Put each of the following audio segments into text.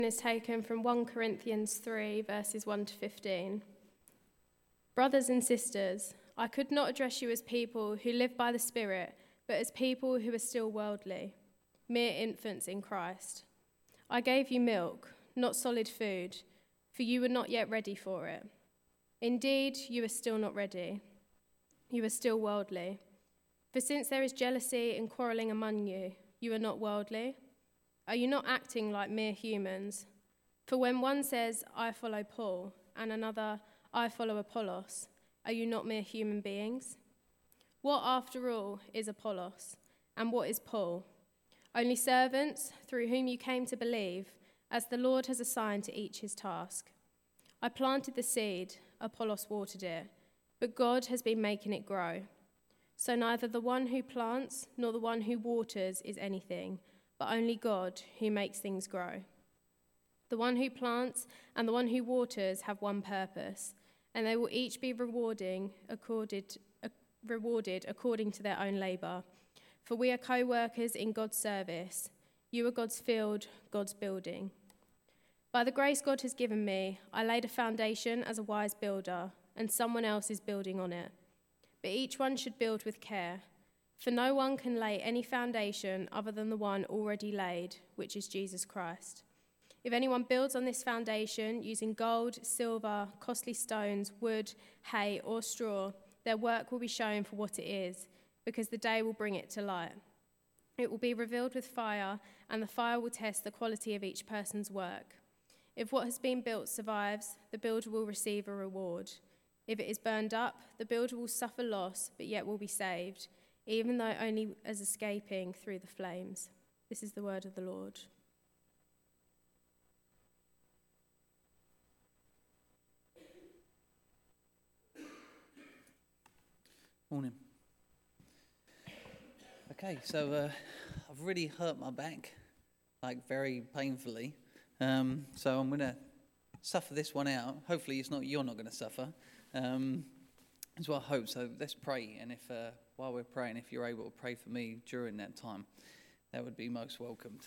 Is taken from 1 Corinthians 3 verses 1 to 15. Brothers and sisters, I could not address you as people who live by the Spirit, but as people who are still worldly, mere infants in Christ. I gave you milk, not solid food, for you were not yet ready for it. Indeed, you are still not ready. You are still worldly. For since there is jealousy and quarrelling among you, you are not worldly. Are you not acting like mere humans? For when one says, I follow Paul, and another, I follow Apollos, are you not mere human beings? What, after all, is Apollos, and what is Paul? Only servants through whom you came to believe, as the Lord has assigned to each his task. I planted the seed, Apollos watered it, but God has been making it grow. So neither the one who plants nor the one who waters is anything, but only God who makes things grow. The one who plants and the one who waters have one purpose, and they will each be rewarded according to their own labour. For we are co-workers in God's service. You are God's field, God's building. By the grace God has given me, I laid a foundation as a wise builder, and someone else is building on it. But each one should build with care. For no one can lay any foundation other than the one already laid, which is Jesus Christ. If anyone builds on this foundation using gold, silver, costly stones, wood, hay, or straw, their work will be shown for what it is, because the day will bring it to light. It will be revealed with fire, and the fire will test the quality of each person's work. If what has been built survives, the builder will receive a reward. If it is burned up, the builder will suffer loss, but yet will be saved, even though only as escaping through the flames. This is the word of the Lord. Morning. Okay, so I've really hurt my back, like very painfully. So I'm going to suffer this one out. Hopefully you're not going to suffer. That's what I hope. So let's pray, and if while we're praying, if you're able to pray for me during that time, that would be most welcomed.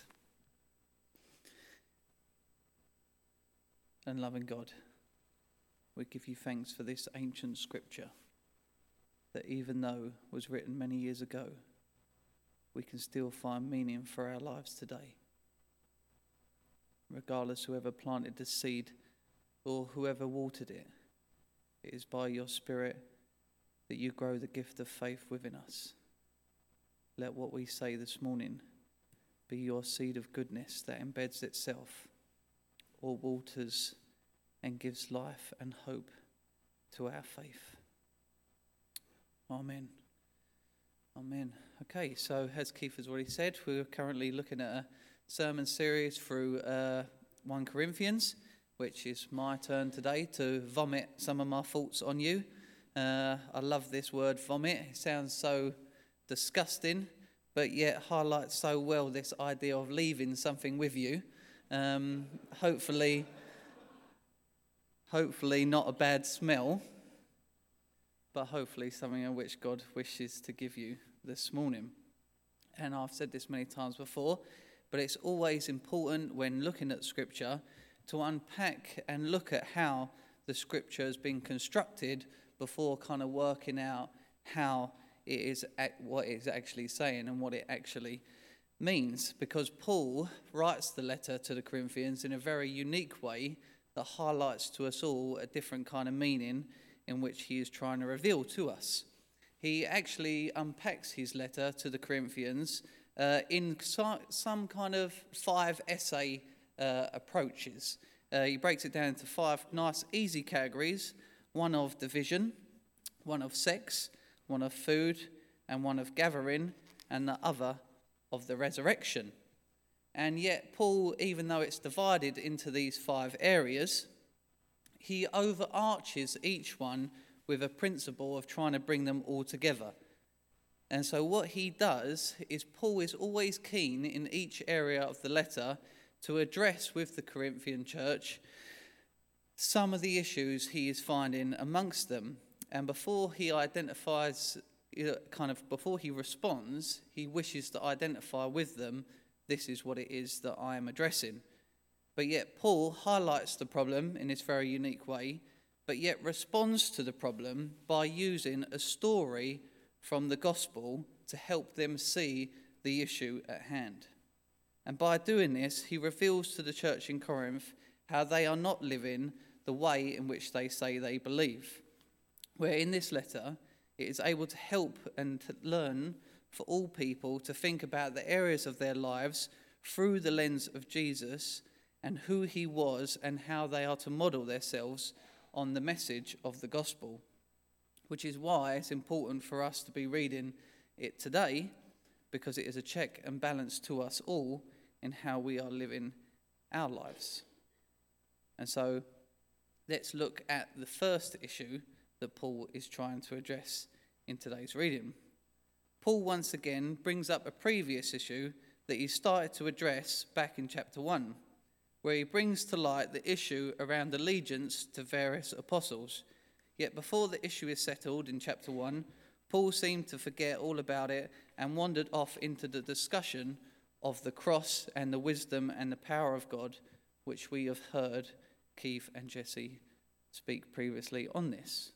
And loving God, we give you thanks for this ancient scripture that even though it was written many years ago, we can still find meaning for our lives today. Regardless whoever planted the seed or whoever watered it, it is by your Spirit that you grow the gift of faith within us. Let what we say this morning be your seed of goodness that embeds itself or waters and gives life and hope to our faith. Amen. Amen. Okay, so as Keith has already said, we're currently looking at a sermon series through 1 Corinthians, which is my turn today to vomit some of my thoughts on you. I love this word vomit. It sounds so disgusting, but yet highlights so well this idea of leaving something with you. Hopefully not a bad smell, but hopefully something in which God wishes to give you this morning. And I've said this many times before, but it's always important when looking at Scripture to unpack and look at how the Scripture has been constructed before kind of working out how it is, what it's actually saying and what it actually means. Because Paul writes the letter to the Corinthians in a very unique way that highlights to us all a different kind of meaning in which he is trying to reveal to us. He actually unpacks his letter to the Corinthians in some kind of 5 essay approaches. He breaks it down into 5 nice, easy categories: one of division, one of sex, one of food, and one of gathering, and the other of the resurrection. And yet Paul, even though it's divided into these 5 areas, he overarches each one with a principle of trying to bring them all together. And so what he does is Paul is always keen in each area of the letter to address with the Corinthian church some of the issues he is finding amongst them. And before he identifies, before he responds, he wishes to identify with them, this is what it is that I am addressing. But yet Paul highlights the problem in this very unique way, but yet responds to the problem by using a story from the gospel to help them see the issue at hand. And by doing this, he reveals to the church in Corinth how they are not living the way in which they say they believe. Where in this letter, it is able to help and to learn for all people to think about the areas of their lives through the lens of Jesus and who he was and how they are to model themselves on the message of the gospel. Which is why it's important for us to be reading it today, because it is a check and balance to us all in how we are living our lives. And so let's look at the first issue that Paul is trying to address in today's reading. Paul once again brings up a previous issue that he started to address back in chapter 1, where he brings to light the issue around allegiance to various apostles. Yet before the issue is settled in chapter 1, Paul seemed to forget all about it and wandered off into the discussion of the cross and the wisdom and the power of God, which we have heard Keith and Jesse speak previously on this.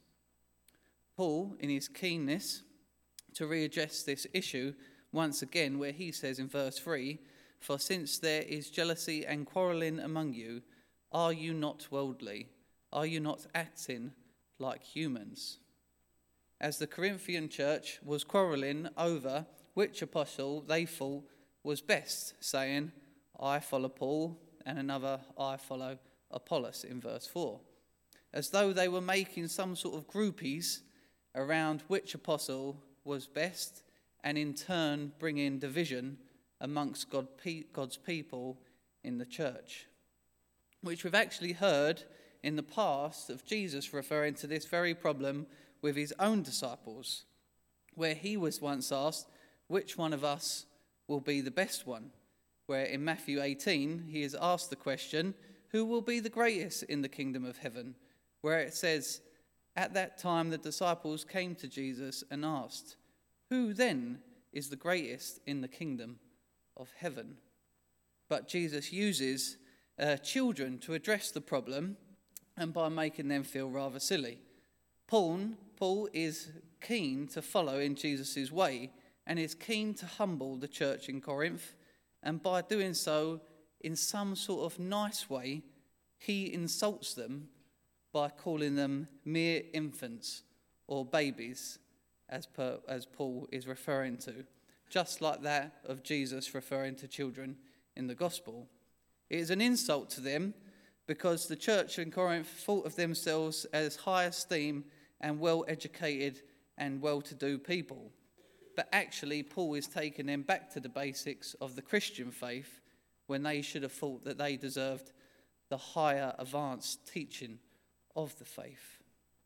Paul, in his keenness to readdress this issue once again, where he says in verse 3, "For since there is jealousy and quarrelling among you, are you not worldly? Are you not acting like humans?" As the Corinthian church was quarrelling over which apostle they thought was best, saying, "I follow Paul," and another, "I follow Apollos," in verse 4. As though they were making some sort of groupies around which apostle was best, and in turn bringing division amongst God's people in the church. Which we've actually heard in the past of Jesus referring to this very problem with his own disciples, where he was once asked, which one of us will be the best one? Where in Matthew 18, he is asked the question, who will be the greatest in the kingdom of heaven? Where it says, at that time the disciples came to Jesus and asked, who then is the greatest in the kingdom of heaven? But Jesus uses children to address the problem, and by making them feel rather silly. Paul is keen to follow in Jesus' way, and is keen to humble the church in Corinth, and by doing so in some sort of nice way, he insults them by calling them mere infants or babies, as Paul is referring to, just like that of Jesus referring to children in the gospel. It is an insult to them because the church in Corinth thought of themselves as high esteem and well-educated and well-to-do people. But actually, Paul is taking them back to the basics of the Christian faith when they should have thought that they deserved the higher advanced teaching of the faith.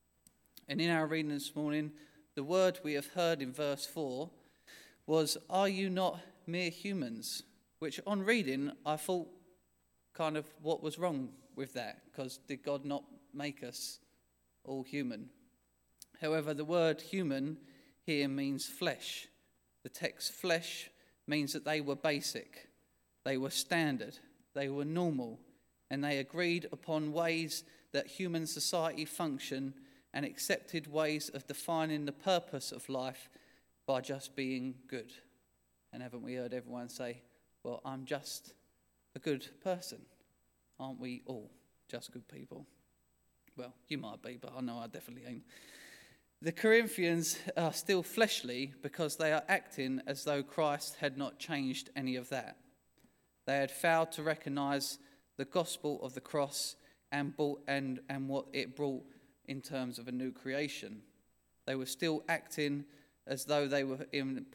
And in our reading this morning, the word we have heard in verse 4 was, are you not mere humans? Which on reading, I thought kind of what was wrong with that, because did God not make us all human? However, the word human here means flesh. The text flesh means that they were basic, they were standard, they were normal, and they agreed upon ways that human society function and accepted ways of defining the purpose of life by just being good. And haven't we heard everyone say, well, I'm just a good person? Aren't we all just good people? Well, you might be, but I know I definitely ain't. The Corinthians are still fleshly because they are acting as though Christ had not changed any of that. They had failed to recognise the gospel of the cross and what it brought in terms of a new creation. They were still acting as though they were in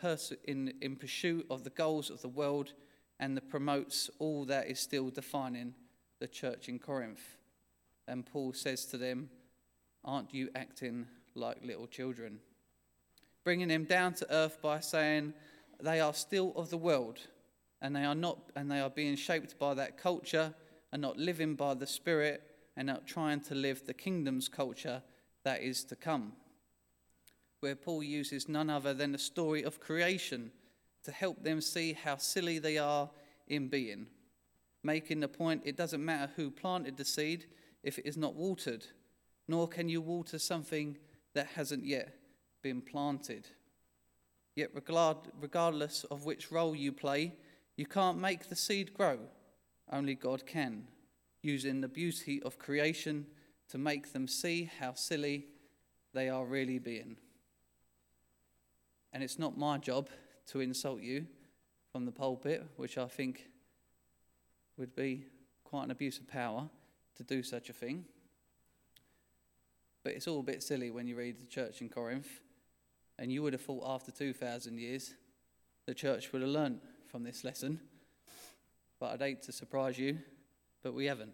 pursuit of the goals of the world, and that promotes all that is still defining the church in Corinth. And Paul says to them, aren't you acting like little children? Bringing them down to earth by saying they are still of the world, and they are being shaped by that culture and not living by the Spirit and not trying to live the kingdom's culture that is to come. Where Paul uses none other than the story of creation to help them see how silly they are in being. making the point it doesn't matter who planted the seed if it is not watered, nor can you water something that hasn't yet been planted. Yet regardless of which role you play, you can't make the seed grow. Only God can, using the beauty of creation to make them see how silly they are really being. And it's not my job to insult you from the pulpit, which I think would be quite an abuse of power to do such a thing. But it's all a bit silly when you read the church in Corinth, and you would have thought after 2,000 years the church would have learnt from this lesson. But I'd hate to surprise you, but we haven't.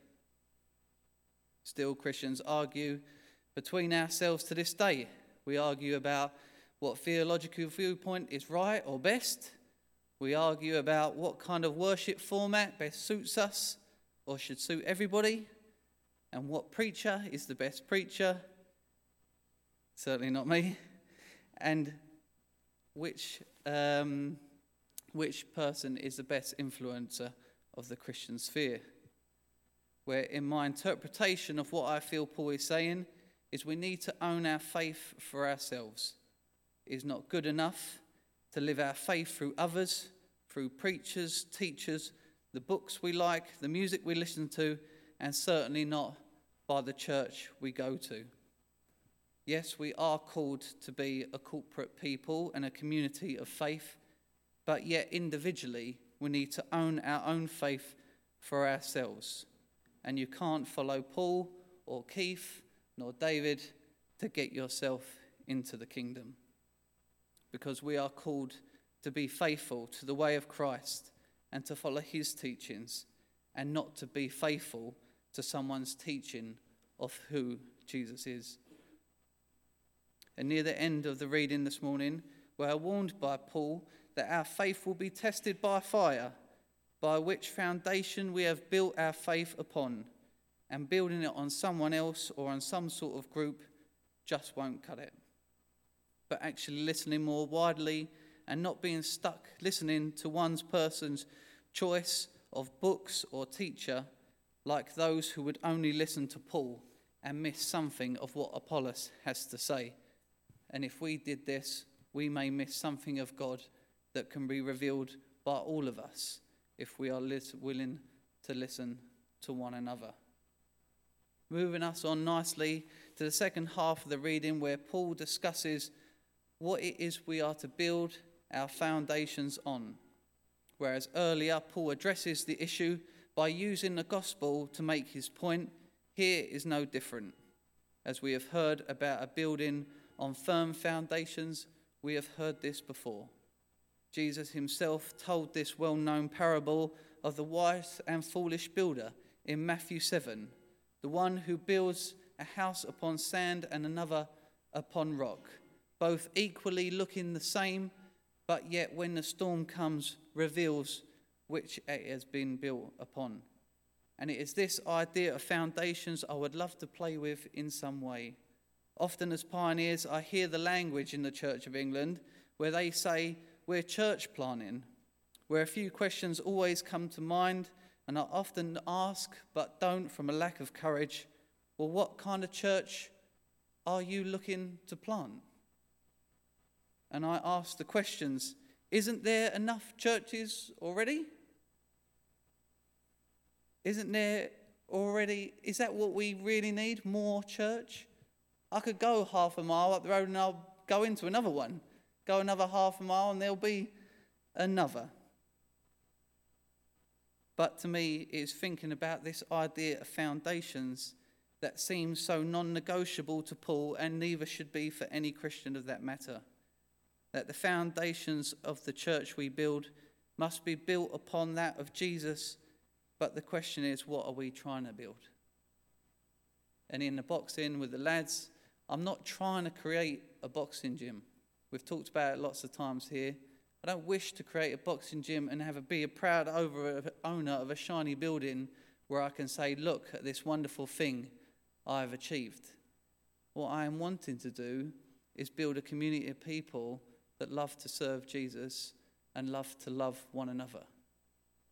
Still, Christians argue between ourselves to this day. We argue about what theological viewpoint is right or best. We argue about what kind of worship format best suits us or should suit everybody, and what preacher is the best preacher. Certainly not me. And which person is the best influencer of the Christian sphere. Where in my interpretation of what I feel Paul is saying is we need to own our faith for ourselves. It is not good enough to live our faith through others, through preachers, teachers, the books we like, the music we listen to, and certainly not by the church we go to. Yes, we are called to be a corporate people and a community of faith, but yet individually we need to own our own faith for ourselves. And you can't follow Paul or Keith nor David to get yourself into the kingdom. Because we are called to be faithful to the way of Christ and to follow his teachings, and not to be faithful to someone's teaching of who Jesus is. And near the end of the reading this morning, we are warned by Paul that our faith will be tested by fire, by which foundation we have built our faith upon, and building it on someone else or on some sort of group just won't cut it. But actually listening more widely and not being stuck listening to one person's choice of books or teacher, like those who would only listen to Paul and miss something of what Apollos has to say. And if we did this, we may miss something of God that can be revealed by all of us if we are willing to listen to one another. Moving us on nicely to the second half of the reading, where Paul discusses what it is we are to build our foundations on. Whereas earlier Paul addresses the issue by using the gospel to make his point, here is no different. As we have heard about a building on firm foundations, we have heard this before. Jesus himself told this well-known parable of the wise and foolish builder in Matthew 7, the one who builds a house upon sand and another upon rock, both equally looking the same, but yet when the storm comes, reveals which it has been built upon. And it is this idea of foundations I would love to play with in some way. Often as pioneers, I hear the language in the Church of England where they say, we're church planting, where a few questions always come to mind, and I often ask, but don't from a lack of courage, well, what kind of church are you looking to plant? And I ask the questions, isn't there enough churches already? Isn't there already, is that what we really need, more church? I could go half a mile up the road and I'll go into another one. Go another half a mile and there'll be another. But to me, it's thinking about this idea of foundations that seems so non-negotiable to Paul, and neither should be for any Christian of that matter. That the foundations of the church we build must be built upon that of Jesus, but the question is, what are we trying to build? And in the boxing with the lads, I'm not trying to create a boxing gym. We've talked about it lots of times here. I don't wish to create a boxing gym and be a proud owner of a shiny building where I can say, look at this wonderful thing I've achieved. What I am wanting to do is build a community of people that love to serve Jesus and love to love one another.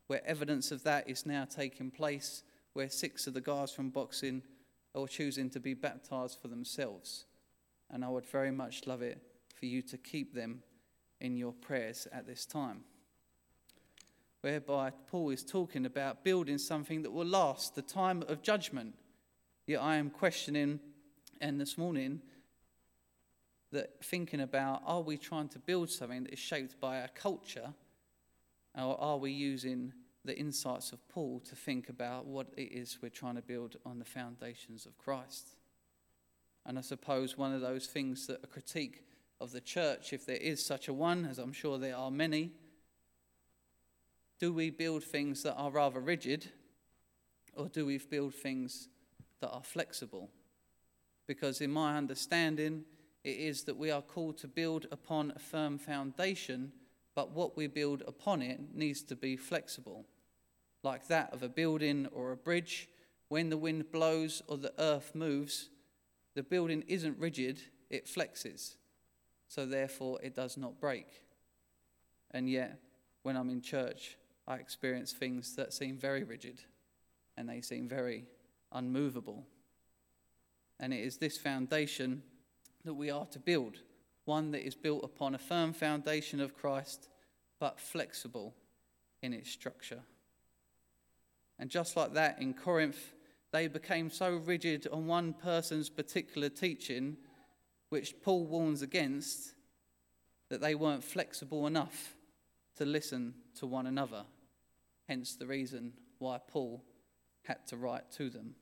where evidence of that is now taking place, where 6 of the guys from boxing are choosing to be baptised for themselves. And I would very much love it for you to keep them in your prayers at this time. Whereby Paul is talking about building something that will last, the time of judgment. Yet I am questioning, and this morning, that thinking about, are we trying to build something that is shaped by our culture, or are we using the insights of Paul to think about what it is we're trying to build on the foundations of Christ? And I suppose one of those things that a critique of the church, if there is such a one, as I'm sure there are many, do we build things that are rather rigid, or do we build things that are flexible? Because in my understanding, it is that we are called to build upon a firm foundation, but what we build upon it needs to be flexible. Like that of a building or a bridge, when the wind blows or the earth moves, the building isn't rigid, it flexes. So therefore it does not break. And yet, when I'm in church, I experience things that seem very rigid and they seem very unmovable. And it is this foundation that we are to build, one that is built upon a firm foundation of Christ, but flexible in its structure. And just like that in Corinth, they became so rigid on one person's particular teaching, which Paul warns against, that they weren't flexible enough to listen to one another. Hence the reason why Paul had to write to them.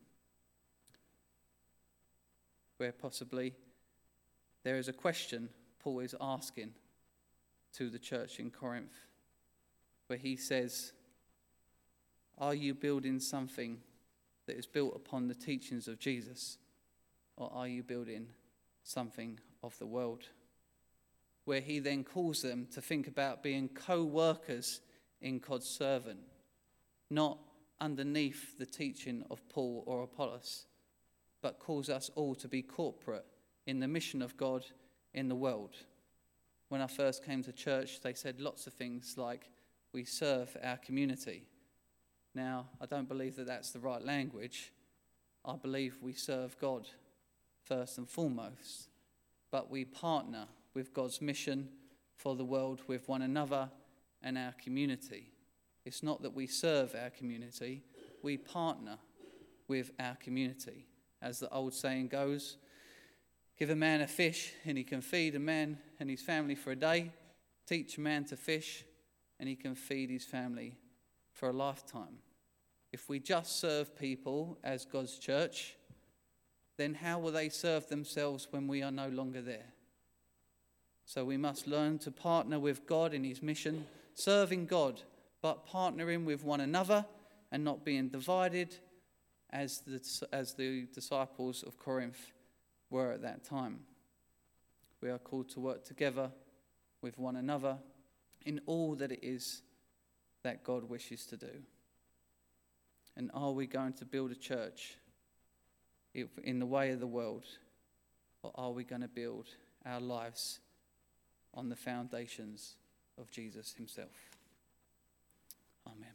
Where possibly there is a question Paul is asking to the church in Corinth, where he says, are you building something that is built upon the teachings of Jesus, or are you building something of the world? Where he then calls them to think about being co-workers in God's servant, not underneath the teaching of Paul or Apollos, but calls us all to be corporate in the mission of God in the world. When I first came to church, they said lots of things like, we serve our community. Now, I don't believe that that's the right language. I believe we serve God first and foremost, but we partner with God's mission for the world with one another and our community. It's not that we serve our community, we partner with our community. As the old saying goes, give a man a fish and he can feed a man and his family for a day. Teach a man to fish and he can feed his family for a lifetime. If we just serve people as God's church, then how will they serve themselves when we are no longer there? So we must learn to partner with God in his mission, serving God, but partnering with one another and not being divided as the disciples of Corinth were at that time. We are called to work together with one another in all that it is that God wishes to do. And are we going to build a church in the way of the world, or are we going to build our lives on the foundations of Jesus himself? Amen.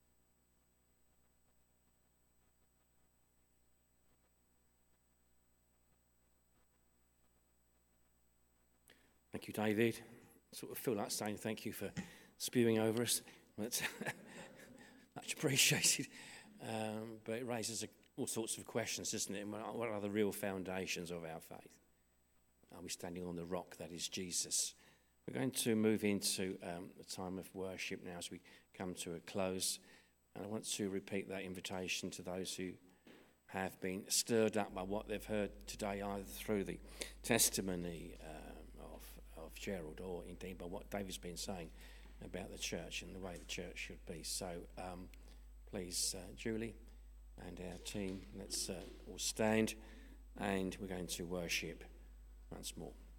Thank you, David. I sort of feel like saying thank you for spewing over us. That's much appreciated. But it raises all sorts of questions, doesn't it? What are the real foundations of our faith? Are we standing on the rock that is Jesus? We're going to move into a time of worship now as we come to a close. And I want to repeat that invitation to those who have been stirred up by what they've heard today, either through the testimony of Gerald or indeed by what David's been saying about the church and the way the church should be. So please, Julie and our team, let's all stand and we're going to worship once more.